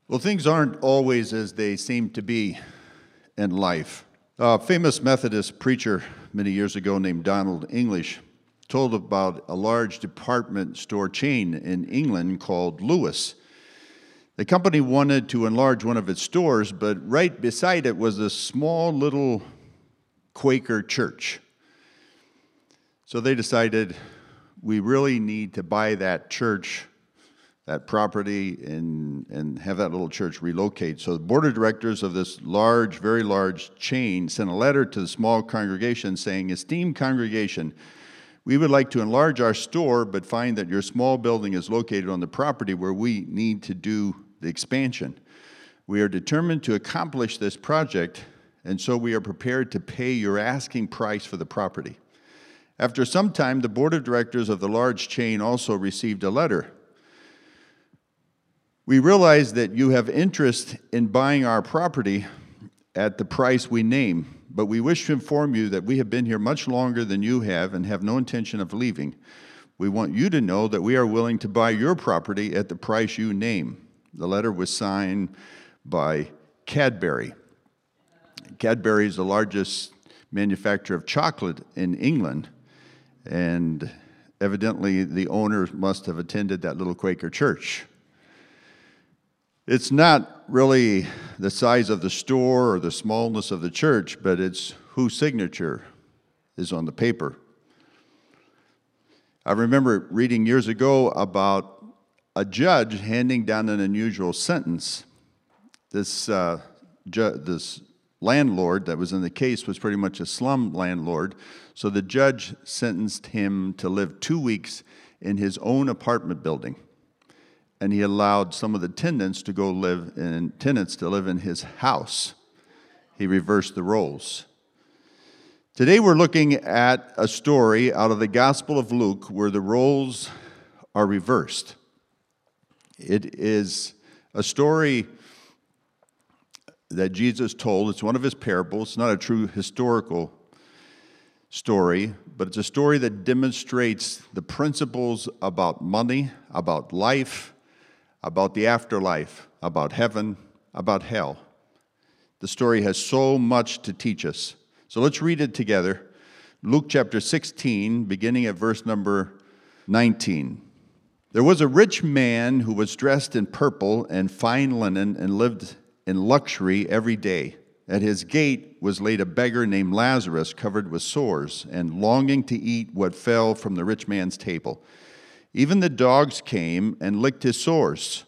Well, things aren't always as they seem to be in life. A famous Methodist preacher many years ago named Donald English told about a large department store chain in England called Lewis. The company wanted to enlarge one of its stores, but right beside it was a small little Quaker church. So they decided, we really need to buy that church, that property, and have that little church relocate. So the board of directors of this large, very large chain sent a letter to the small congregation saying, "Esteemed congregation, we would like to enlarge our store, but find that your small building is located on the property where we need to do the expansion. We are determined to accomplish this project, and so we are prepared to pay your asking price for the property." After some time, the board of directors of the large chain also received a letter. "We realize that you have interest in buying our property at the price we name, but we wish to inform you that we have been here much longer than you have and have no intention of leaving. We want you to know that we are willing to buy your property at the price you name." The letter was signed by Cadbury. Cadbury is the largest manufacturer of chocolate in England, and evidently the owner must have attended that little Quaker church. It's not really the size of the store or the smallness of the church, but it's whose signature is on the paper. I remember reading years ago about a judge handing down an unusual sentence. This landlord that was in the case was pretty much a slum landlord, so the judge sentenced him to live 2 weeks in his own apartment building, and he allowed some of the tenants to live in his house. He reversed the roles. Today we're looking at a story out of the Gospel of Luke where the roles are reversed. It is a story that Jesus told. It's one of his parables. It's not a true historical story, but it's a story that demonstrates the principles about money, about life, about the afterlife, about heaven, about hell. The story has so much to teach us. So let's read it together. Luke chapter 16, beginning at verse number 19. "There was a rich man who was dressed in purple and fine linen and lived in luxury every day. At his gate was laid a beggar named Lazarus, covered with sores, and longing to eat what fell from the rich man's table. Even the dogs came and licked his sores.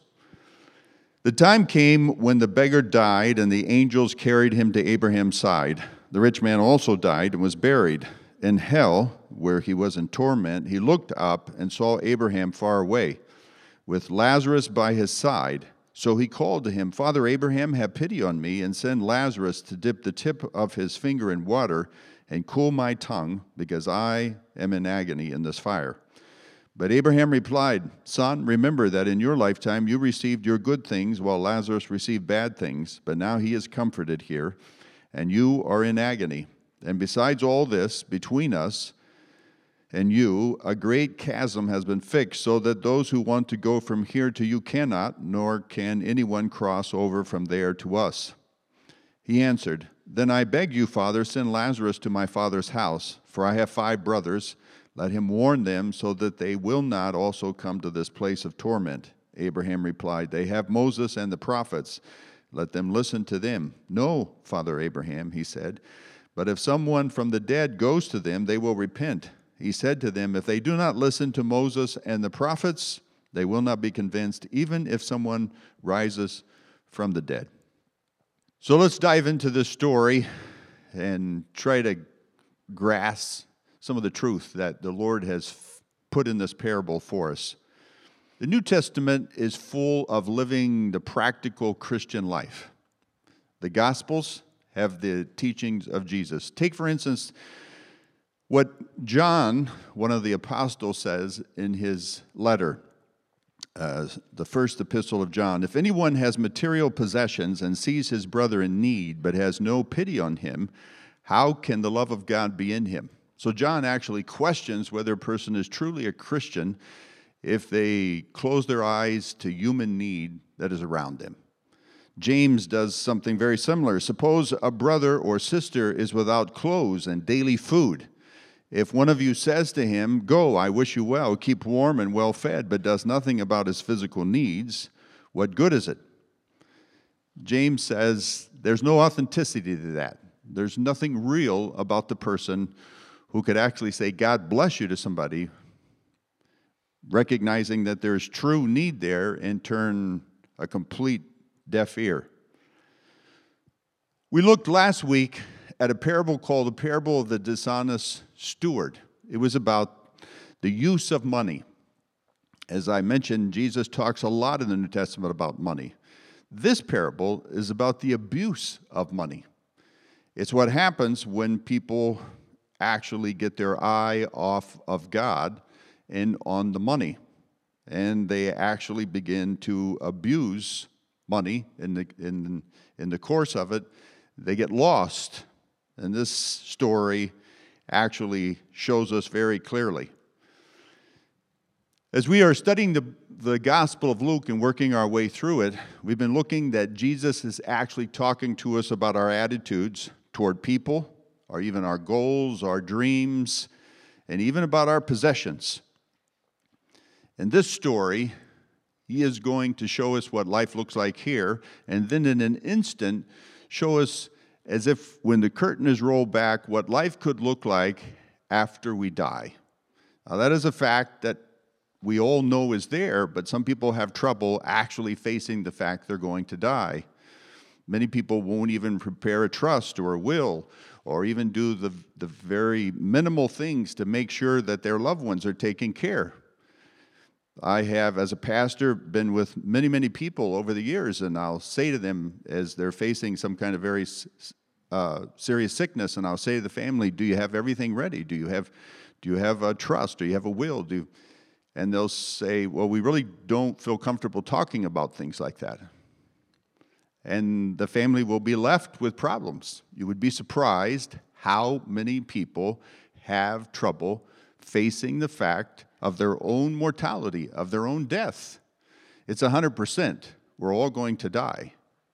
The time came when the beggar died, and the angels carried him to Abraham's side. The rich man also died and was buried. In hell, where he was in torment, he looked up and saw Abraham far away, with Lazarus by his side. So he called to him, 'Father Abraham, have pity on me, and send Lazarus to dip the tip of his finger in water and cool my tongue, because I am in agony in this fire.' But Abraham replied, 'Son, remember that in your lifetime you received your good things, while Lazarus received bad things. But now he is comforted here, and you are in agony. And besides all this, between us and you, a great chasm has been fixed, so that those who want to go from here to you cannot, nor can anyone cross over from there to us.' He answered, 'Then I beg you, Father, send Lazarus to my father's house, for I have 5 brothers. Let him warn them, so that they will not also come to this place of torment.' Abraham replied, 'They have Moses and the prophets. Let them listen to them.' 'No, Father Abraham,' he said, 'but if someone from the dead goes to them, they will repent.' He said to them, 'If they do not listen to Moses and the prophets, they will not be convinced, even if someone rises from the dead.'" So let's dive into this story and try to grasp some of the truth that the Lord has put in this parable for us. The New Testament is full of living the practical Christian life. The Gospels have the teachings of Jesus. Take, for instance, what John, one of the apostles, says in his letter, the first epistle of John. "If anyone has material possessions and sees his brother in need, but has no pity on him, how can the love of God be in him?" So John actually questions whether a person is truly a Christian if they close their eyes to human need that is around them. James does something very similar. Suppose a brother or sister is without clothes and daily food. If one of you says to him, "Go, I wish you well, keep warm and well fed," but does nothing about his physical needs, what good is it? James says there's no authenticity to that. There's nothing real about the person who could actually say, "God bless you," to somebody, recognizing that there's true need there, and turn a complete deaf ear. We looked last week at a parable called the parable of the dishonest steward. It was about the use of money. As I mentioned, Jesus talks a lot in the New Testament about money. This parable is about the abuse of money. It's what happens when people actually get their eye off of God and on the money, and they actually begin to abuse money. In the course of it, they get lost. And this story actually shows us very clearly. As we are studying the Gospel of Luke and working our way through it, we've been looking that Jesus is actually talking to us about our attitudes toward people, or even our goals, our dreams, and even about our possessions. In this story, he is going to show us what life looks like here, and then in an instant, show us, as if when the curtain is rolled back, what life could look like after we die. Now, that is a fact that we all know is there, but some people have trouble actually facing the fact they're going to die. Many people won't even prepare a trust or a will, or even do the very minimal things to make sure that their loved ones are taken care. I have, as a pastor, been with many, many people over the years, and I'll say to them as they're facing some kind of very serious sickness, and I'll say to the family, "Do you have everything ready? Do you have a trust? Do you have a will? And they'll say, "Well, we really don't feel comfortable talking about things like that." And the family will be left with problems. You would be surprised how many people have trouble facing the fact of their own mortality, of their own death. It's 100%. We're all going to die.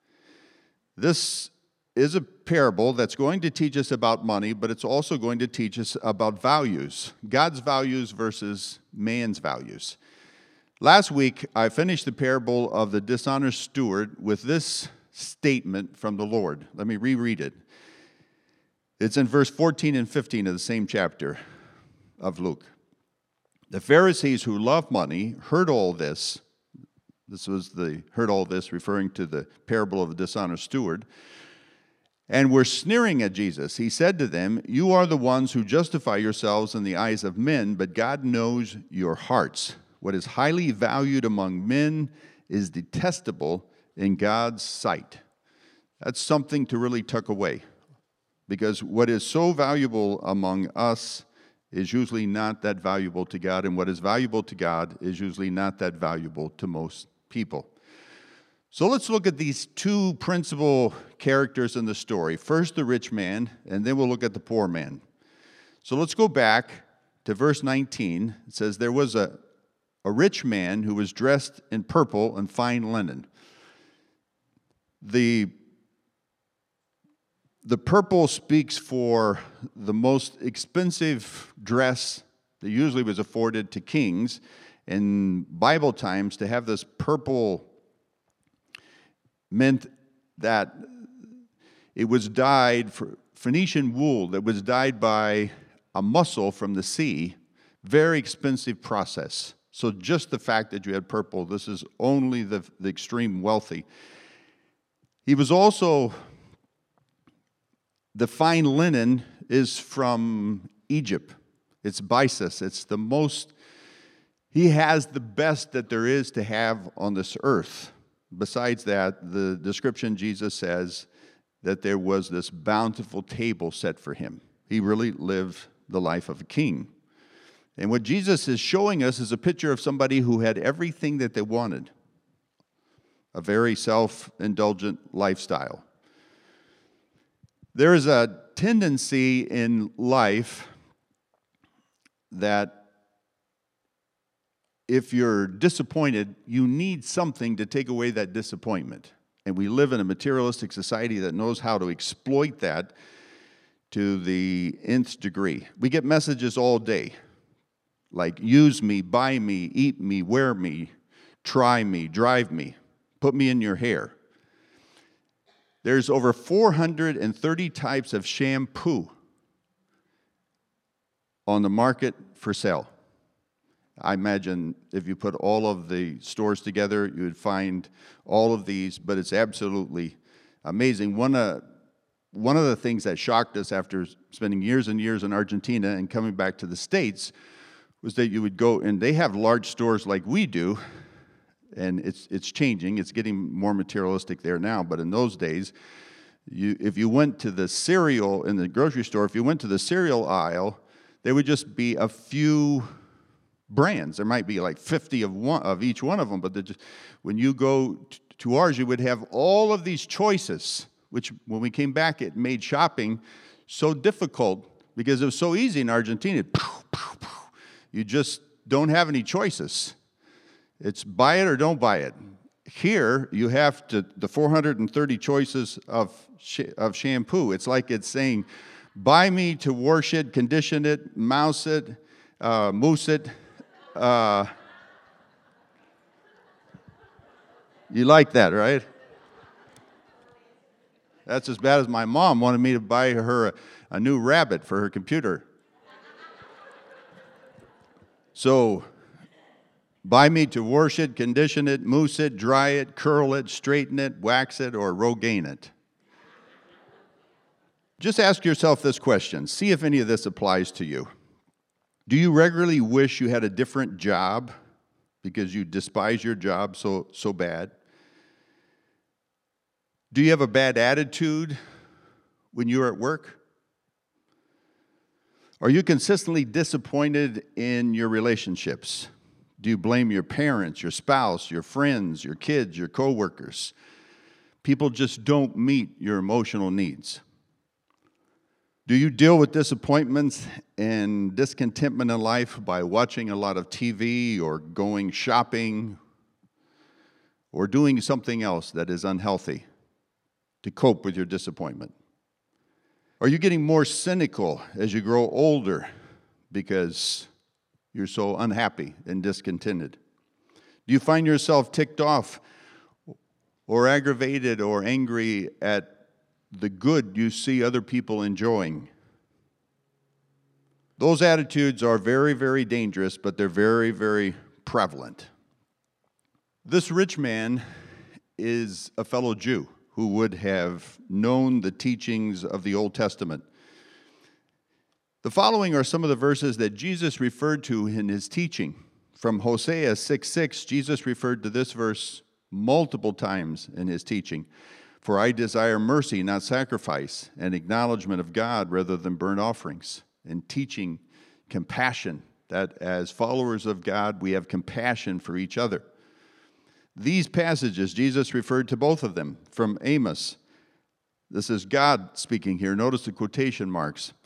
This is a parable that's going to teach us about money, but it's also going to teach us about values, God's values versus man's values. Last week, I finished the parable of the dishonest steward with this statement from the Lord. Let me reread it. It's in verse 14 and 15 of the same chapter of Luke. The Pharisees who love money heard all this. Heard all this, referring to the parable of the dishonest steward, and were sneering at Jesus. He said to them, "You are the ones who justify yourselves in the eyes of men, but God knows your hearts. What is highly valued among men is detestable in God's sight." That's something to really tuck away, because what is so valuable among us is usually not that valuable to God, and what is valuable to God is usually not that valuable to most people. So let's look at these two principal characters in the story. First, the rich man, and then we'll look at the poor man. So let's go back to verse 19. It says, "There was a rich man who was dressed in purple and fine linen." The purple speaks for the most expensive dress that usually was afforded to kings. In Bible times, to have this purple meant that it was dyed for Phoenician wool that was dyed by a mussel from the sea. Very expensive process. So just the fact that you had purple, this is only the extreme wealthy. He was also, the fine linen is from Egypt. It's byssus. It's the most, he has the best that there is to have on this earth. Besides that, the description Jesus says that there was this bountiful table set for him. He really lived the life of a king. And what Jesus is showing us is a picture of somebody who had everything that they wanted. A very self-indulgent lifestyle. There is a tendency in life that if you're disappointed, you need something to take away that disappointment. And we live in a materialistic society that knows how to exploit that to the nth degree. We get messages all day, like use me, buy me, eat me, wear me, try me, drive me, put me in your hair. There's over 430 types of shampoo on the market for sale. I imagine if you put all of the stores together, you would find all of these, but it's absolutely amazing. One of the things that shocked us after spending years and years in Argentina and coming back to the States was that you would go, and they have large stores like we do, and it's changing. It's getting more materialistic there now, but in those days, if you went to the cereal in the grocery store, if you went to the cereal aisle, there would just be a few brands. There might be like 50 of each one of them, but when you go to ours, you would have all of these choices, which when we came back, it made shopping so difficult because it was so easy in Argentina. You just don't have any choices. It's buy it or don't buy it. Here, you have the 430 choices of shampoo. It's like it's saying, buy me to wash it, condition it, mouse it, mousse it. You like that, right? That's as bad as my mom wanted me to buy her a new rabbit for her computer. So, buy me to wash it, condition it, mousse it, dry it, curl it, straighten it, wax it, or Rogaine it. Just ask yourself this question. See if any of this applies to you. Do you regularly wish you had a different job because you despise your job so bad? Do you have a bad attitude when you're at work? Are you consistently disappointed in your relationships? Do you blame your parents, your spouse, your friends, your kids, your coworkers? People just don't meet your emotional needs. Do you deal with disappointments and discontentment in life by watching a lot of TV or going shopping or doing something else that is unhealthy to cope with your disappointment? Are you getting more cynical as you grow older because you're so unhappy and discontented? Do you find yourself ticked off or aggravated or angry at the good you see other people enjoying? Those attitudes are very, very dangerous, but they're very, very prevalent. This rich man is a fellow Jew who would have known the teachings of the Old Testament. The following are some of the verses that Jesus referred to in his teaching. From Hosea 6:6, Jesus referred to this verse multiple times in his teaching. For I desire mercy, not sacrifice, and acknowledgement of God rather than burnt offerings. And teaching compassion, that as followers of God, we have compassion for each other. These passages, Jesus referred to both of them. From Amos, this is God speaking here. Notice the quotation marks.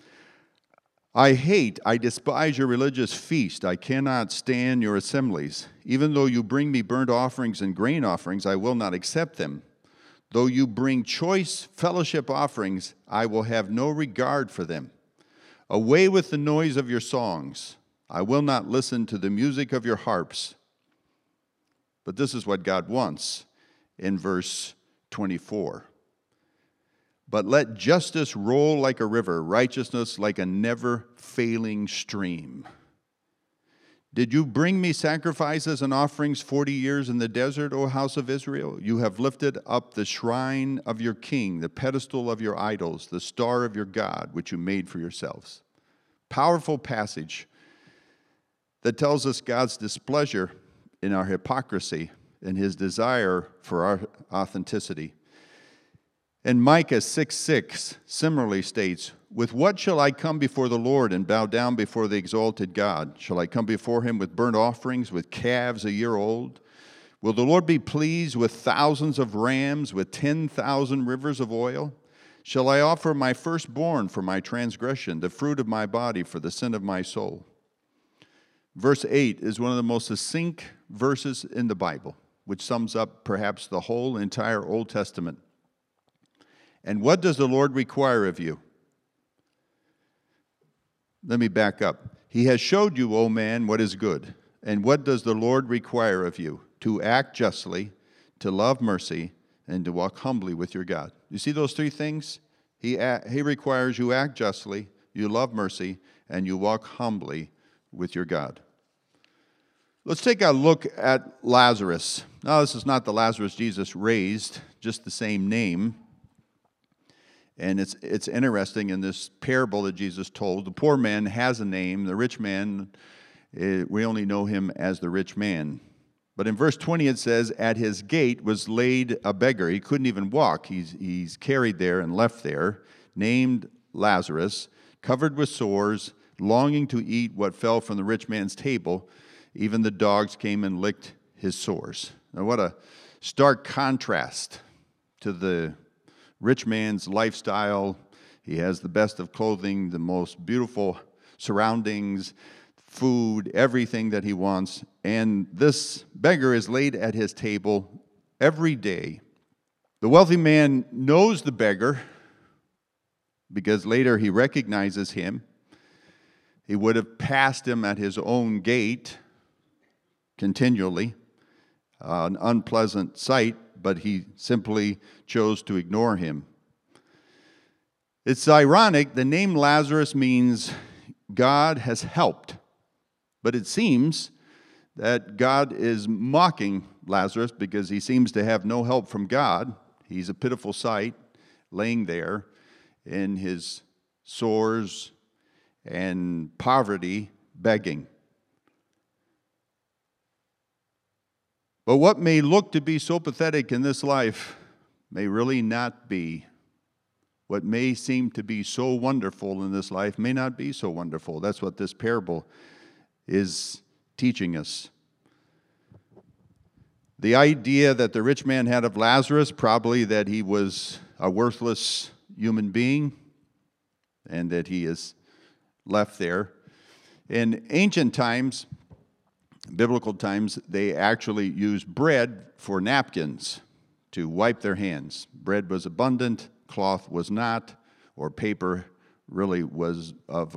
I despise your religious feast. I cannot stand your assemblies. Even though you bring me burnt offerings and grain offerings, I will not accept them. Though you bring choice fellowship offerings, I will have no regard for them. Away with the noise of your songs. I will not listen to the music of your harps. But this is what God wants in verse 24. But let justice roll like a river, righteousness like a never-failing stream. Did you bring me sacrifices and offerings 40 years in the desert, O house of Israel? You have lifted up the shrine of your king, the pedestal of your idols, the star of your God, which you made for yourselves. Powerful passage that tells us God's displeasure in our hypocrisy and his desire for our authenticity. And Micah 6:6 similarly states, with what shall I come before the Lord and bow down before the exalted God? Shall I come before him with burnt offerings, with calves a year old? Will the Lord be pleased with thousands of rams, with 10,000 rivers of oil? Shall I offer my firstborn for my transgression, the fruit of my body for the sin of my soul? Verse 8 is one of the most succinct verses in the Bible. which sums up perhaps the whole entire Old Testament. And what does the Lord require of you? Let me back up. He has showed you, O man, what is good. And what does the Lord require of you? To act justly, to love mercy, and to walk humbly with your God. You see those three things? He requires you act justly, you love mercy, and you walk humbly with your God. Let's take a look at Lazarus. Now, this is not the Lazarus Jesus raised, just the same name. And it's interesting in this parable that Jesus told. The poor man has a name. The rich man, we only know him as the rich man. But in verse 20 it says, at his gate was laid a beggar. He couldn't even walk. He's carried there and left there, named Lazarus, covered with sores, longing to eat what fell from the rich man's table. Even the dogs came and licked his sores. Now what a stark contrast to the rich man's lifestyle. He has the best of clothing, the most beautiful surroundings, food, everything that he wants. And this beggar is laid at his table every day. The wealthy man knows the beggar because later he recognizes him. He would have passed him at his own gate continually, an unpleasant sight, but he simply chose to ignore him. It's ironic, the name Lazarus means God has helped, but it seems that God is mocking Lazarus because he seems to have no help from God. He's a pitiful sight, laying there in his sores and poverty, begging. But what may look to be so pathetic in this life may really not be. What may seem to be so wonderful in this life may not be so wonderful. That's what this parable is teaching us. The idea that the rich man had of Lazarus, probably that he was a worthless human being and that he is left there. In ancient times, biblical times, they actually used bread for napkins to wipe their hands. Bread was abundant, cloth was not, or paper really was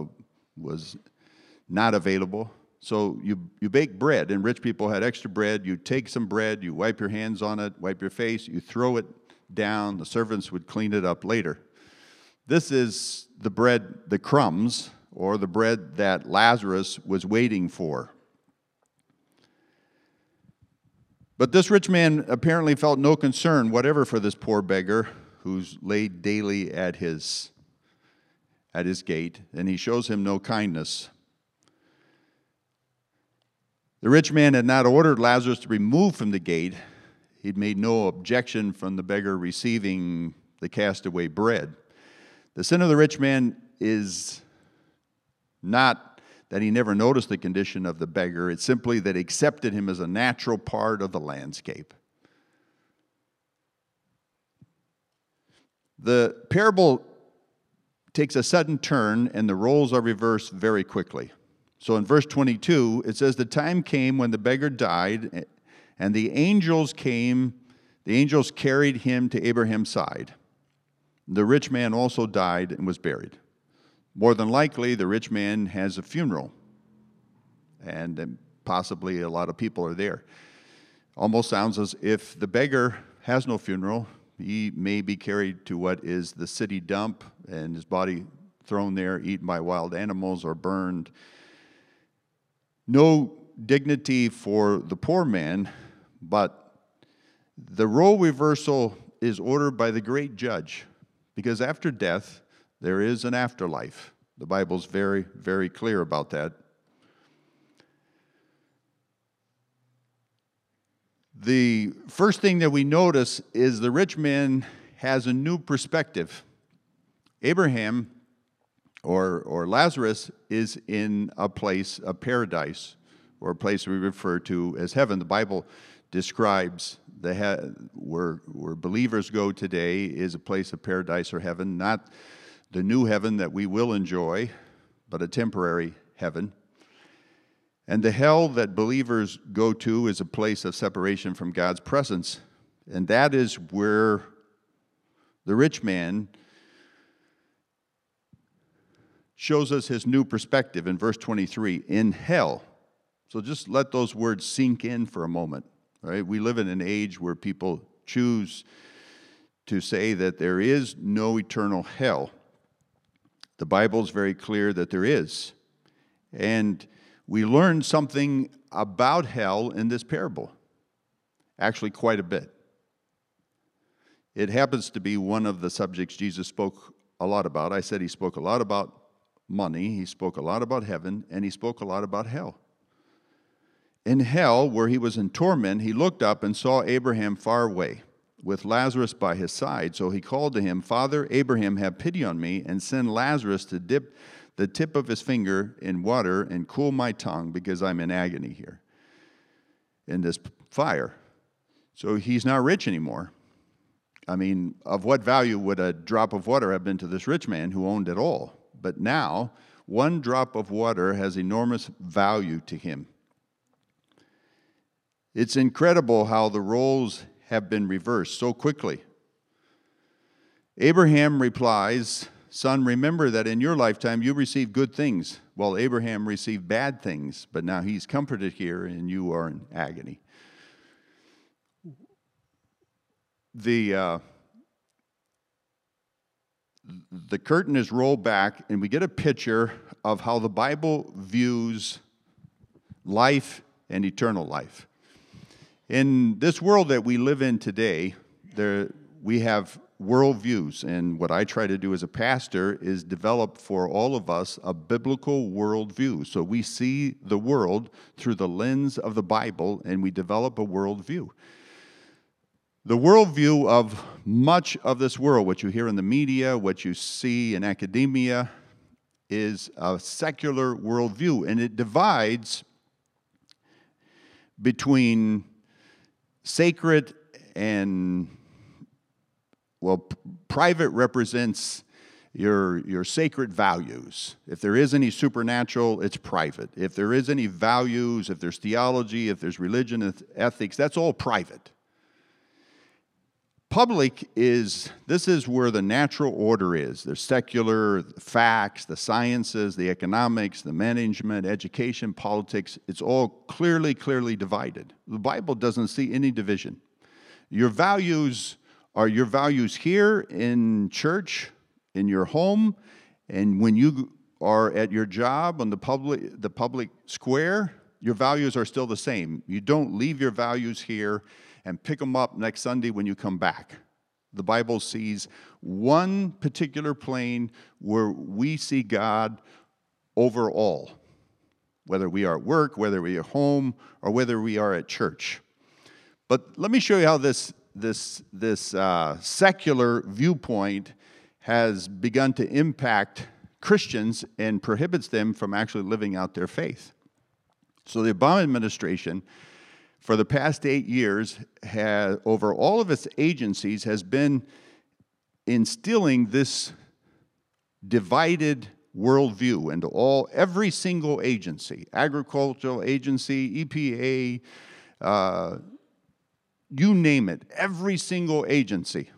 not available. So you bake bread, and rich people had extra bread. You take some bread, you wipe your hands on it, wipe your face, you throw it down. The servants would clean it up later. This is the bread, the crumbs, or the bread that Lazarus was waiting for. But this rich man apparently felt no concern whatever for this poor beggar who's laid daily at his gate, and he shows him no kindness. The rich man had not ordered Lazarus to be moved from the gate. He'd made no objection from the beggar receiving the castaway bread. The sin of the rich man is not that he never noticed the condition of the beggar. It's simply that he accepted him as a natural part of the landscape. The parable takes a sudden turn, and the roles are reversed very quickly. So in verse 22, it says, the time came when the beggar died, and the angels carried him to Abraham's side. The rich man also died and was buried. More than likely, the rich man has a funeral, and possibly a lot of people are there. Almost sounds as if the beggar has no funeral. He may be carried to what is the city dump, and his body thrown there, eaten by wild animals, or burned. No dignity for the poor man, but the role reversal is ordered by the great judge, because after death, there is an afterlife. The Bible's very, very clear about that. The first thing that we notice is the rich man has a new perspective. Abraham, or Lazarus, is in a place, a paradise, or a place we refer to as heaven. The Bible describes where believers go today is a place of paradise or heaven, not the new heaven that we will enjoy, but a temporary heaven. And the hell that believers go to is a place of separation from God's presence. And that is where the rich man shows us his new perspective in verse 23, in hell. So just let those words sink in for a moment. Right? We live in an age where people choose to say that there is no eternal hell. The Bible is very clear that there is. And we learn something about hell in this parable. Actually, quite a bit. It happens to be one of the subjects Jesus spoke a lot about. I said he spoke a lot about money, he spoke a lot about heaven, and he spoke a lot about hell. In hell, where he was in torment, he looked up and saw Abraham far away, with Lazarus by his side. So he called to him, Father Abraham, have pity on me, and send Lazarus to dip the tip of his finger in water and cool my tongue, because I'm in agony here in this fire. So he's not rich anymore. I mean, of what value would a drop of water have been to this rich man who owned it all? But now, one drop of water has enormous value to him. It's incredible how the roles have been reversed so quickly. Abraham replies, Son, remember that in your lifetime you received good things, while Abraham received bad things, but now he's comforted here and you are in agony. The curtain is rolled back, and we get a picture of how the Bible views life and eternal life. In this world that we live in today, we have worldviews, and what I try to do as a pastor is develop for all of us a biblical worldview. So we see the world through the lens of the Bible, and we develop a worldview. The worldview of much of this world, what you hear in the media, what you see in academia, is a secular worldview, and it divides between sacred and, well, private represents your sacred values. If there is any supernatural, it's private. If there is any values, if there's theology, if there's religion, ethics, that's all private. Public this is where the natural order is. There's secular, the facts, the sciences, the economics, the management, education, politics. It's all clearly divided. The Bible doesn't see any division. Your values are your values here in church, in your home, and when you are at your job on the public square, your values are still the same. You don't leave your values here and pick them up next Sunday when you come back. The Bible sees one particular plane where we see God over all, whether we are at work, whether we are at home, or whether we are at church. But let me show you how this secular viewpoint has begun to impact Christians and prohibits them from actually living out their faith. So the Obama administration, for the past 8 years, over all of its agencies, has been instilling this divided worldview into every single agency, agricultural agency, EPA, you name it, every single agency.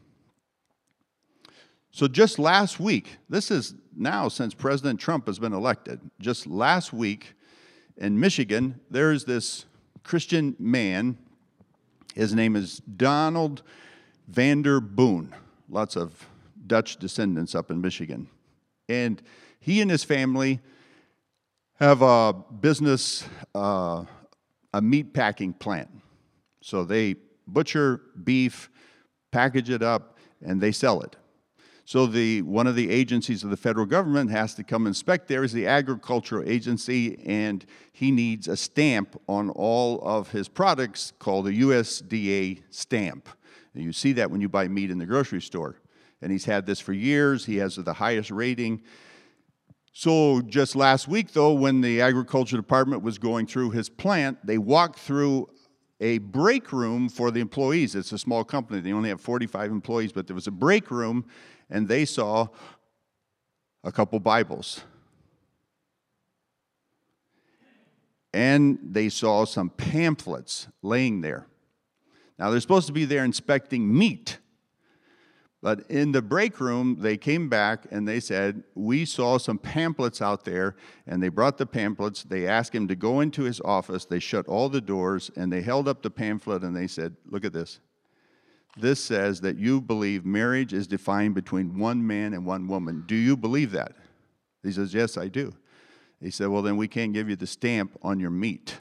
So just last week, this is now since President Trump has been elected, just last week in Michigan, there's this Christian man. His name is Donald Vander Boon. Lots of Dutch descendants up in Michigan. And he and his family have a business, a meat packing plant. So they butcher beef, package it up, and they sell it. So one of the agencies of the federal government has to come inspect there is the agricultural agency, and he needs a stamp on all of his products called a USDA stamp. And you see that when you buy meat in the grocery store. And he's had this for years. He has the highest rating. So just last week, though, when the agriculture department was going through his plant, they walked through a break room for the employees. It's a small company. They only have 45 employees, but there was a break room, and they saw a couple Bibles. and they saw some pamphlets laying there. Now, they're supposed to be there inspecting meat. But in the break room, they came back and they said, we saw some pamphlets out there, and they brought the pamphlets. They asked him to go into his office. They shut all the doors, and they held up the pamphlet, and they said, look at this. This says that you believe marriage is defined between one man and one woman. Do you believe that? He says, yes, I do. He said, well, then we can't give you the stamp on your meat.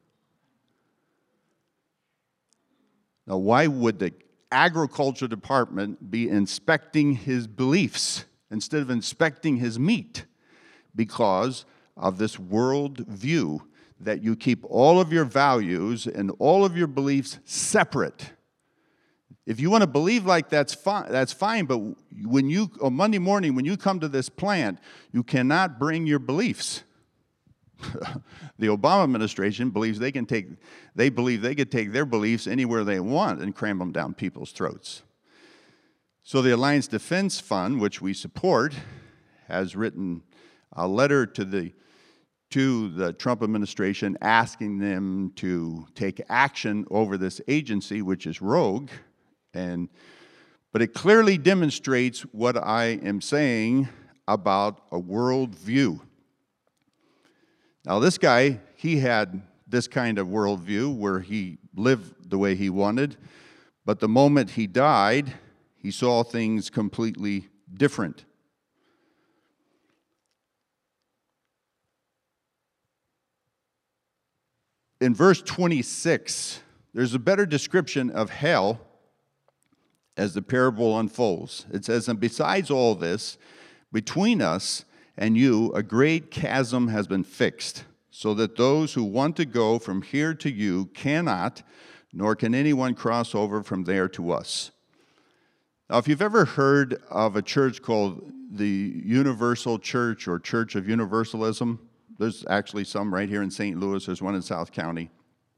Now, why would the agriculture department be inspecting his beliefs instead of inspecting his meat? Because of this world view that you keep all of your values and all of your beliefs separate. If you want to believe like that's fine, but when you, on Monday morning, when you come to this plant, you cannot bring your beliefs. The Obama administration believes they believe they could take their beliefs anywhere they want and cram them down people's throats. So the Alliance Defense Fund, which we support, has written a letter to the Trump administration asking them to take action over this agency, which is rogue. But it clearly demonstrates what I am saying about a worldview. Now, this guy, he had this kind of worldview where he lived the way he wanted, but the moment he died, he saw things completely different. In verse 26, there's a better description of hell as the parable unfolds. It says, and besides all this, between us and you, a great chasm has been fixed, so that those who want to go from here to you cannot, nor can anyone cross over from there to us. Now, if you've ever heard of a church called the Universal Church or Church of Universalism, there's actually some right here in St. Louis. There's one in South County.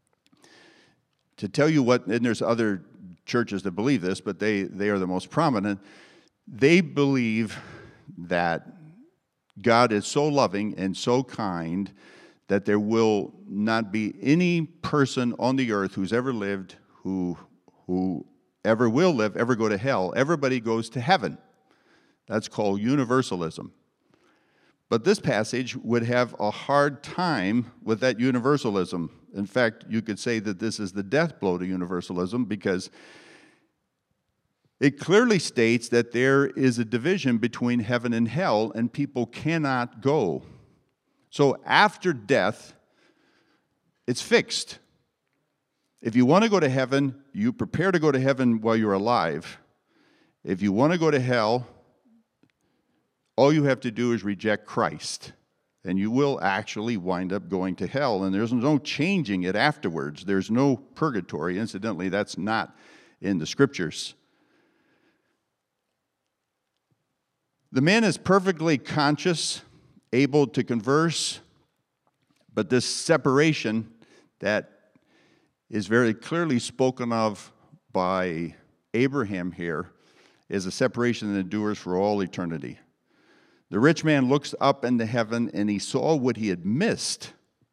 To tell you what, and there's other churches that believe this, but they are the most prominent. They believe that God is so loving and so kind that there will not be any person on the earth who's ever lived, who ever will live, ever go to hell. Everybody goes to heaven. That's called universalism. But this passage would have a hard time with that universalism. In fact, you could say that this is the death blow to universalism, because it clearly states that there is a division between heaven and hell, and people cannot go. So after death, it's fixed. If you want to go to heaven, you prepare to go to heaven while you're alive. If you want to go to hell, all you have to do is reject Christ, and you will actually wind up going to hell, and there's no changing it afterwards. There's no purgatory. Incidentally, that's not in the Scriptures. The man is perfectly conscious, able to converse, but this separation that is very clearly spoken of by Abraham here is a separation that endures for all eternity. The rich man looks up into heaven, and he saw what he had missed.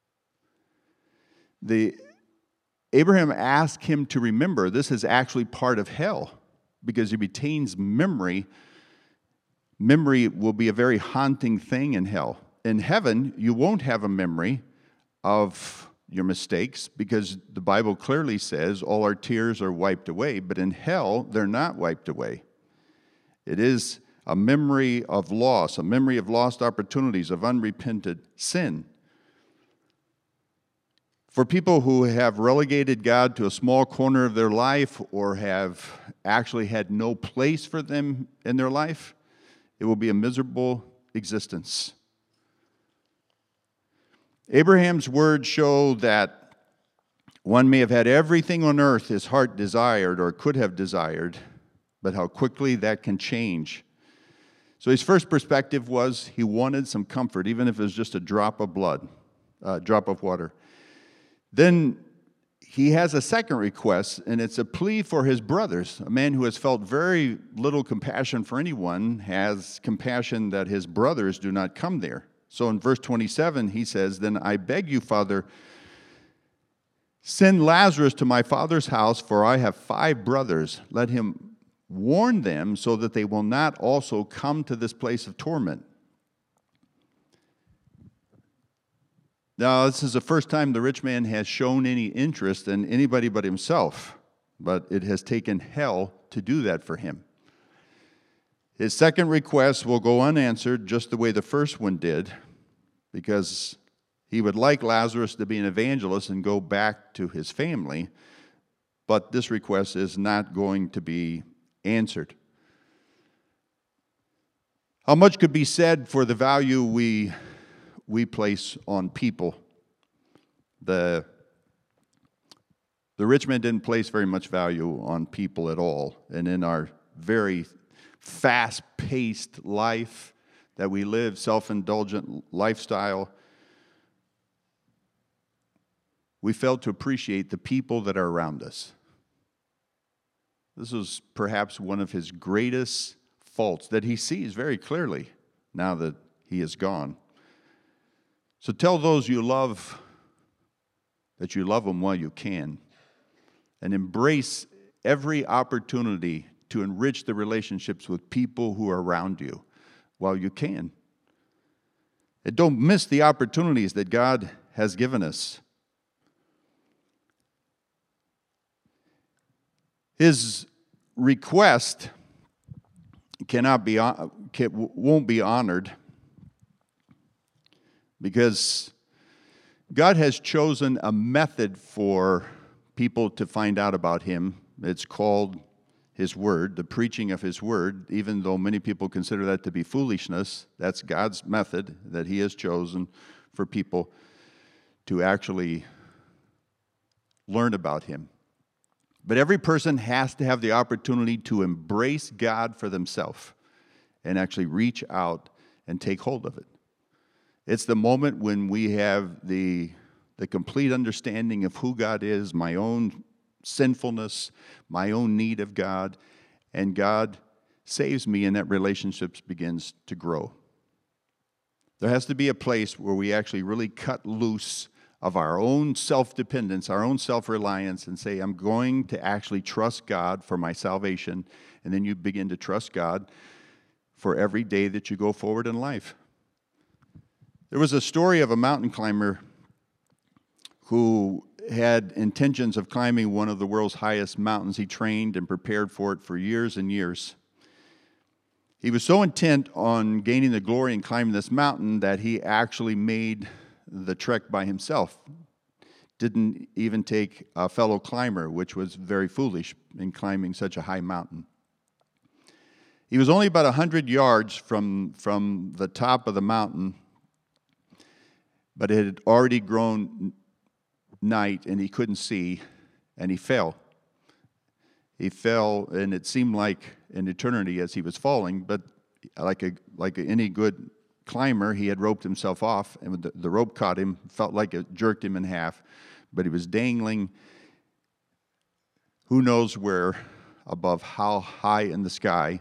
Abraham asked him to remember this is actually part of hell, because he retains memory. Memory will be a very haunting thing in hell. In heaven, you won't have a memory of your mistakes, because the Bible clearly says all our tears are wiped away, but in hell, they're not wiped away. It is a memory of loss, a memory of lost opportunities, of unrepented sin. For people who have relegated God to a small corner of their life or have actually had no place for them in their life, it will be a miserable existence. Abraham's words show that one may have had everything on earth his heart desired or could have desired, but how quickly that can change. So his first perspective was he wanted some comfort, even if it was just a drop of blood, a drop of water. Then he has a second request, and it's a plea for his brothers. A man who has felt very little compassion for anyone has compassion that his brothers do not come there. So in verse 27, he says, then I beg you, Father, Send Lazarus to my father's house, for I have 5 brothers. Let him warn them so that they will not also come to this place of torment. Now, this is the first time the rich man has shown any interest in anybody but himself, but it has taken hell to do that for him. His second request will go unanswered, just the way the first one did, because he would like Lazarus to be an evangelist and go back to his family, but this request is not going to be answered. How much could be said for the value we place on people? The rich man didn't place very much value on people at all, and in our very fast-paced life that we live, self-indulgent lifestyle, we fail to appreciate the people that are around us. This is perhaps one of his greatest faults that he sees very clearly now that he is gone. So tell those you love that you love them while you can, and embrace every opportunity to enrich the relationships with people who are around you while you can. And don't miss the opportunities that God has given us. His request won't be honored because God has chosen a method for people to find out about Him. It's called His Word, the preaching of His Word. Even though many people consider that to be foolishness, that's God's method that He has chosen for people to actually learn about Him. But every person has to have the opportunity to embrace God for themselves and actually reach out and take hold of it. It's the moment when we have the complete understanding of who God is, my own sinfulness, my own need of God, and God saves me, and that relationship begins to grow. There has to be a place where we actually really cut loose of our own self-dependence, our own self-reliance, and say, I'm going to actually trust God for my salvation. And then you begin to trust God for every day that you go forward in life. There was a story of a mountain climber who had intentions of climbing one of the world's highest mountains. He trained and prepared for it for years and years. He was so intent on gaining the glory and climbing this mountain that he actually made the trek by himself. Didn't even take a fellow climber, which was very foolish in climbing such a high mountain. He was only about 100 yards from the top of the mountain, but it had already grown night and he couldn't see, and he fell. He fell, and it seemed like an eternity as he was falling, but like any good climber, he had roped himself off, and the rope caught him, felt like it jerked him in half, but he was dangling who knows where, above how high in the sky.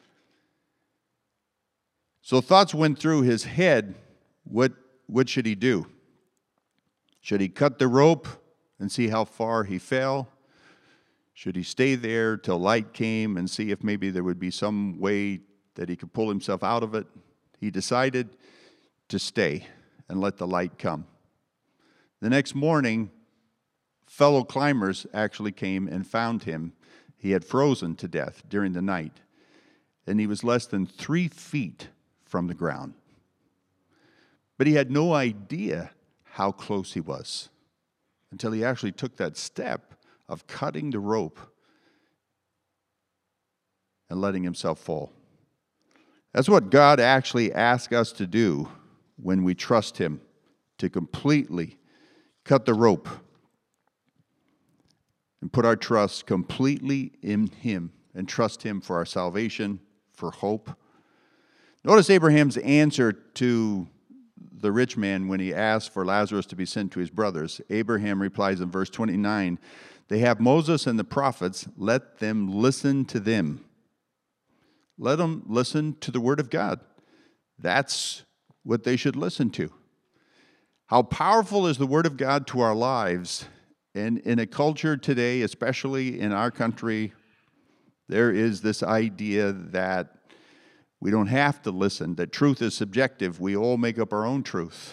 So thoughts went through his head. What should he do? Should he cut the rope and see how far he fell? Should he stay there till light came and see if maybe there would be some way that he could pull himself out of it? He decided to stay and let the light come. The next morning, fellow climbers actually came and found him. He had frozen to death during the night, and he was less than 3 feet from the ground. But he had no idea how close he was until he actually took that step of cutting the rope and letting himself fall. That's what God actually asks us to do when we trust Him, to completely cut the rope and put our trust completely in Him and trust Him for our salvation, for hope. Notice Abraham's answer to the rich man when he asked for Lazarus to be sent to his brothers. Abraham replies in verse 29, "They have Moses and the prophets, let them listen to them." Let them listen to the Word of God. That's what they should listen to. How powerful is the Word of God to our lives And in a culture today, especially in our country, there is this idea that we don't have to listen, that truth is subjective. We all make up our own truth.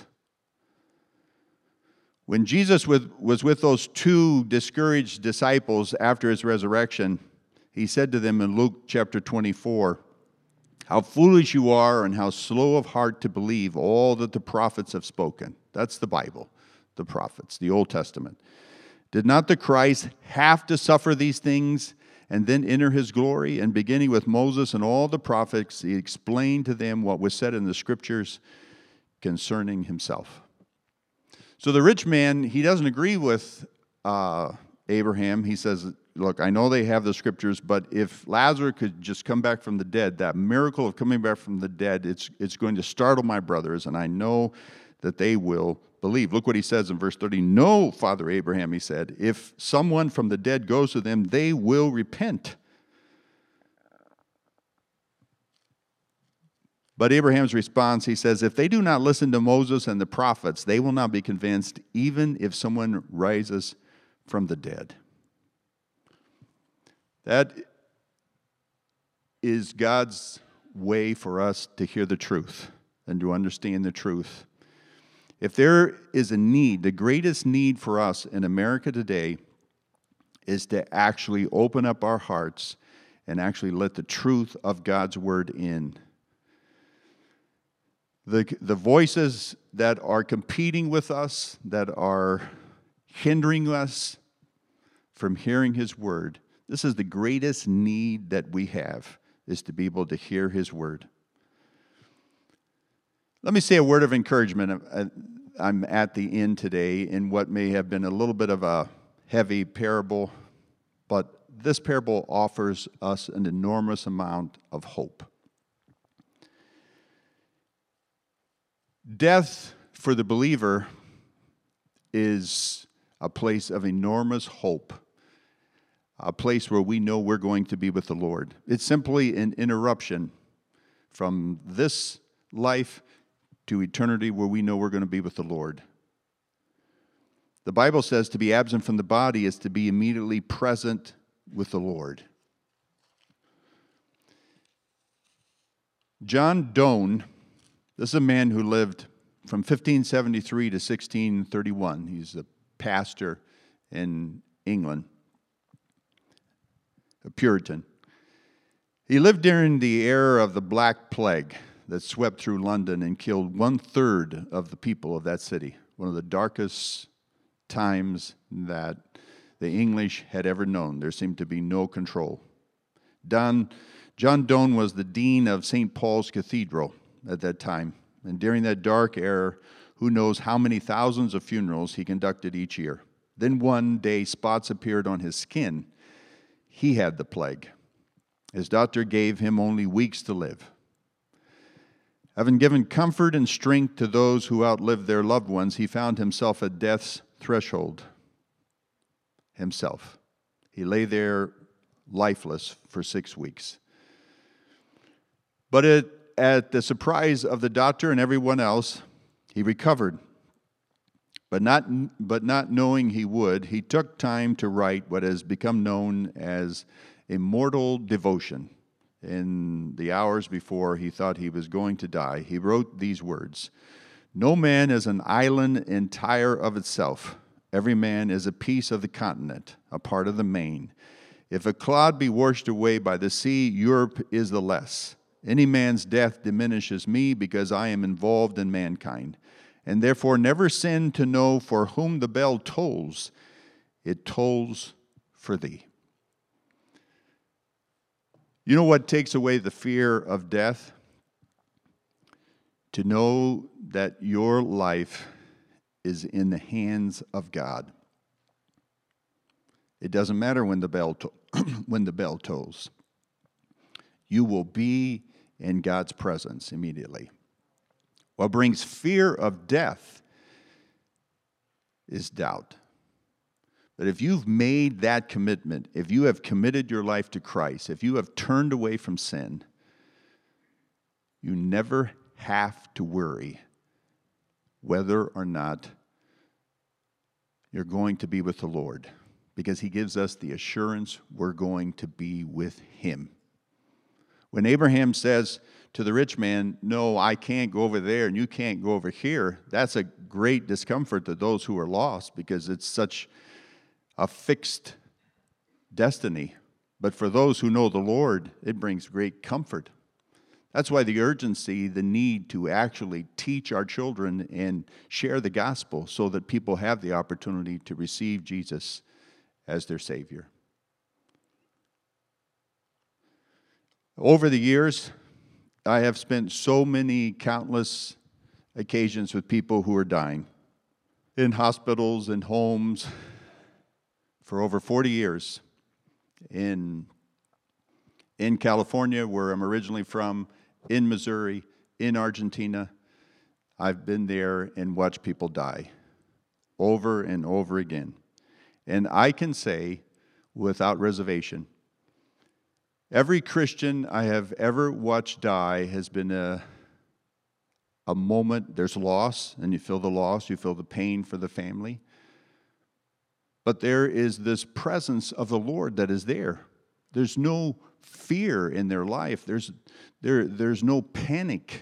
When Jesus was with those two discouraged disciples after his resurrection, he said to them in Luke chapter 24, "How foolish you are and how slow of heart to believe all that the prophets have spoken." That's the Bible, the prophets, the Old Testament. "Did not the Christ have to suffer these things and then enter his glory?" And beginning with Moses and all the prophets, he explained to them what was said in the scriptures concerning himself. So the rich man, he doesn't agree with Abraham. He says, look, I know they have the scriptures, but if Lazarus could just come back from the dead, that miracle of coming back from the dead, it's going to startle my brothers, and I know that they will believe. Look what he says in verse 30. "No, Father Abraham," he said, "if someone from the dead goes to them, they will repent." But Abraham's response, he says, "If they do not listen to Moses and the prophets, they will not be convinced, even if someone rises from the dead." That is God's way for us to hear the truth and to understand the truth. If there is a need, the greatest need for us in America today is to actually open up our hearts and actually let the truth of God's word in. The voices that are competing with us, that are hindering us from hearing his word, this is the greatest need that we have, is to be able to hear his word. Let me say a word of encouragement. I'm at the end today in what may have been a little bit of a heavy parable, but this parable offers us an enormous amount of hope. Death for the believer is a place of enormous hope, a place where we know we're going to be with the Lord. It's simply an interruption from this life to eternity, where we know we're going to be with the Lord. The Bible says to be absent from the body is to be immediately present with the Lord. John Donne, this is a man who lived from 1573 to 1631. He's a pastor in England, a Puritan. He lived during the era of the Black Plague that swept through London and killed 1/3 of the people of that city. One of the darkest times that the English had ever known. There seemed to be no control. John Donne was the dean of St. Paul's Cathedral at that time. And during that dark era, who knows how many thousands of funerals he conducted each year. Then one day, spots appeared on his skin. He had the plague. His doctor gave him only weeks to live. Having given comfort and strength to those who outlived their loved ones, he found himself at death's threshold himself. He lay there lifeless for 6 weeks. But at the surprise of the doctor and everyone else, he recovered. But not knowing he would, he took time to write what has become known as a mortal devotion. In the hours before he thought he was going to die, he wrote these words: "No man is an island entire of itself. Every man is a piece of the continent, a part of the main. If a clod be washed away by the sea, Europe is the less. Any man's death diminishes me because I am involved in mankind. And therefore never sin to know for whom the bell tolls. It tolls for thee." You know what takes away the fear of death? To know that your life is in the hands of God. It doesn't matter when the bell tolls. You will be in God's presence immediately. What brings fear of death is doubt. But if you've made that commitment, if you have committed your life to Christ, if you have turned away from sin, you never have to worry whether or not you're going to be with the Lord, because he gives us the assurance we're going to be with him. When Abraham says to the rich man, no, I can't go over there and you can't go over here, that's a great discomfort to those who are lost, because it's such a fixed destiny. But for those who know the Lord, it brings great comfort. That's why the urgency, the need to actually teach our children and share the gospel so that people have the opportunity to receive Jesus as their Savior. Over the years, I have spent so many countless occasions with people who are dying in hospitals and homes for over 40 years. In California, where I'm originally from, in Missouri, in Argentina, I've been there and watched people die over and over again. And I can say, without reservation, every Christian I have ever watched die has been a moment. There's loss, and you feel the loss, you feel the pain for the family. But there is this presence of the Lord that is there. There's no fear in their life. There's no panic.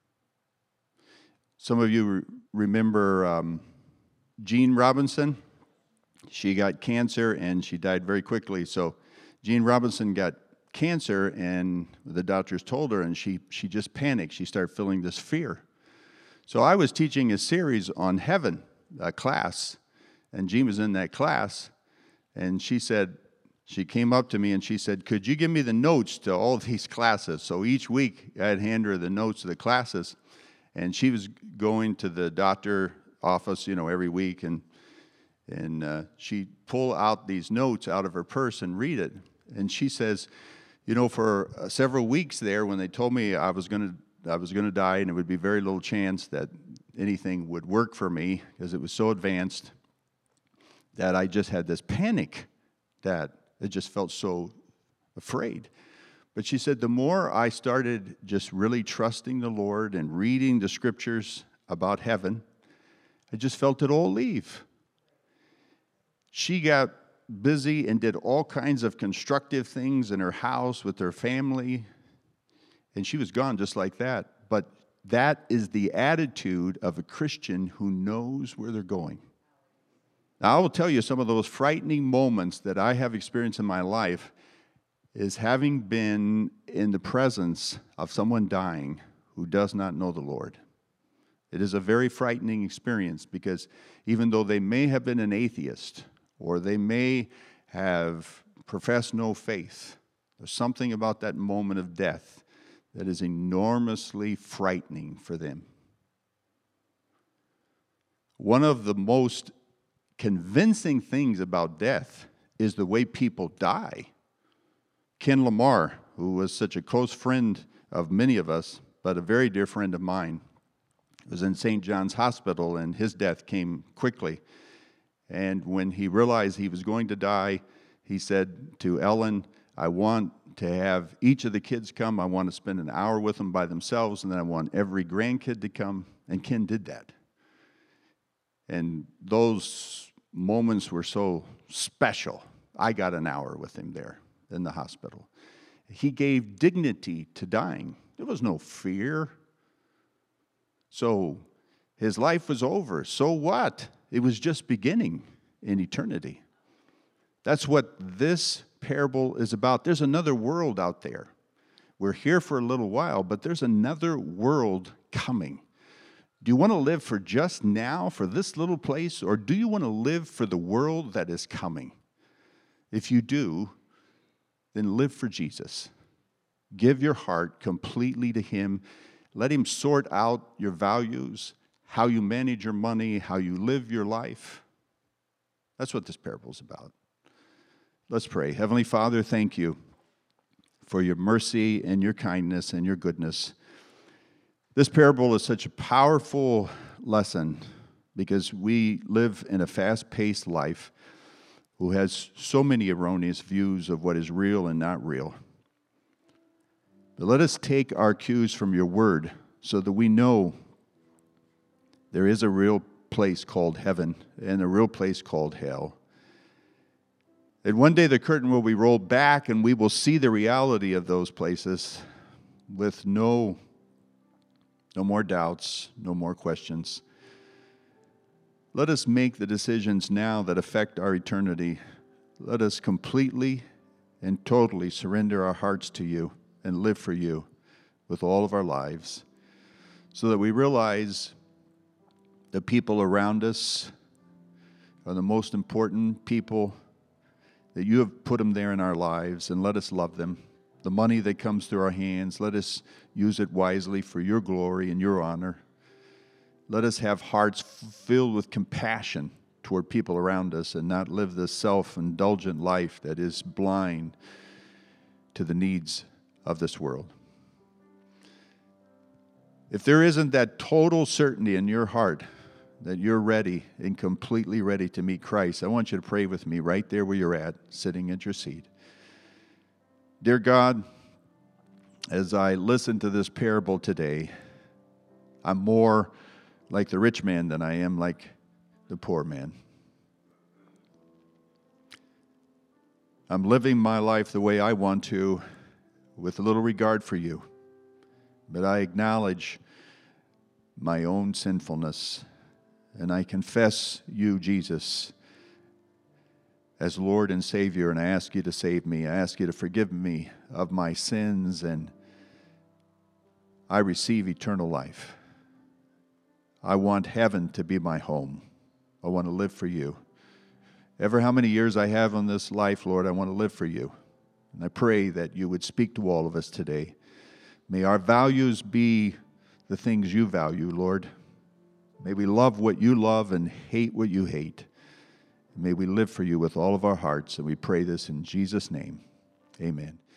Some of you remember Jean Robinson. She got cancer and she died very quickly. So Jean Robinson got cancer, and the doctors told her, and she just panicked. She started feeling this fear. So I was teaching a series on heaven, a class, and Jean was in that class, and she came up to me and she said, could you give me the notes to all these classes? So each week I'd hand her the notes of the classes, and she was going to the doctor office, every week, and she'd pull out these notes out of her purse and read it. And she says, for several weeks there, when they told me I was going to die and it would be very little chance that anything would work for me because it was so advanced, that I just had this panic, that it just felt so afraid. But she said the more I started just really trusting the Lord and reading the scriptures about heaven, I just felt it all leave. She got busy and did all kinds of constructive things in her house with her family, and she was gone just like that. But that is the attitude of a Christian who knows where they're going. Now, I will tell you some of those frightening moments that I have experienced in my life is having been in the presence of someone dying who does not know the Lord. It is a very frightening experience, because even though they may have been an atheist or they may have professed no faith, there's something about that moment of death that is enormously frightening for them. One of the most convincing things about death is the way people die. Ken Lamar, who was such a close friend of many of us, but a very dear friend of mine, was in St. John's Hospital, and his death came quickly. And when he realized he was going to die, he said to Ellen, I want to have each of the kids come. I want to spend an hour with them by themselves, and then I want every grandkid to come. And Ken did that. And those moments were so special. I got an hour with him there in the hospital. He gave dignity to dying. There was no fear. So his life was over. So what? It was just beginning in eternity. That's what this parable is about. There's another world out there. We're here for a little while, but there's another world coming. Do you want to live for just now, for this little place, or do you want to live for the world that is coming? If you do, then live for Jesus. Give your heart completely to Him. Let Him sort out your values, how you manage your money, how you live your life. That's what this parable is about. Let's pray. Heavenly Father, thank you for your mercy and your kindness and your goodness. This parable is such a powerful lesson because we live in a fast-paced life who has so many erroneous views of what is real and not real. But let us take our cues from your word so that we know there is a real place called heaven and a real place called hell. And one day the curtain will be rolled back and we will see the reality of those places with no more doubts, no more questions. Let us make the decisions now that affect our eternity. Let us completely and totally surrender our hearts to you and live for you with all of our lives, so that we realize the people around us are the most important people, that you have put them there in our lives, and let us love them. The money that comes through our hands, let us use it wisely for your glory and your honor. Let us have hearts filled with compassion toward people around us and not live this self-indulgent life that is blind to the needs of this world. If there isn't that total certainty in your heart that you're ready and completely ready to meet Christ, I want you to pray with me right there where you're at, sitting at your seat. Dear God, as I listen to this parable today, I'm more like the rich man than I am like the poor man. I'm living my life the way I want to, with a little regard for you. But I acknowledge my own sinfulness, and I confess you, Jesus, as Lord and Savior, and I ask you to save me. I ask you to forgive me of my sins, and I receive eternal life. I want heaven to be my home. I want to live for you. Ever how many years I have on this life, Lord, I want to live for you. And I pray that you would speak to all of us today. May our values be the things you value, Lord. May we love what you love and hate what you hate. May we live for you with all of our hearts, and we pray this in Jesus' name. Amen.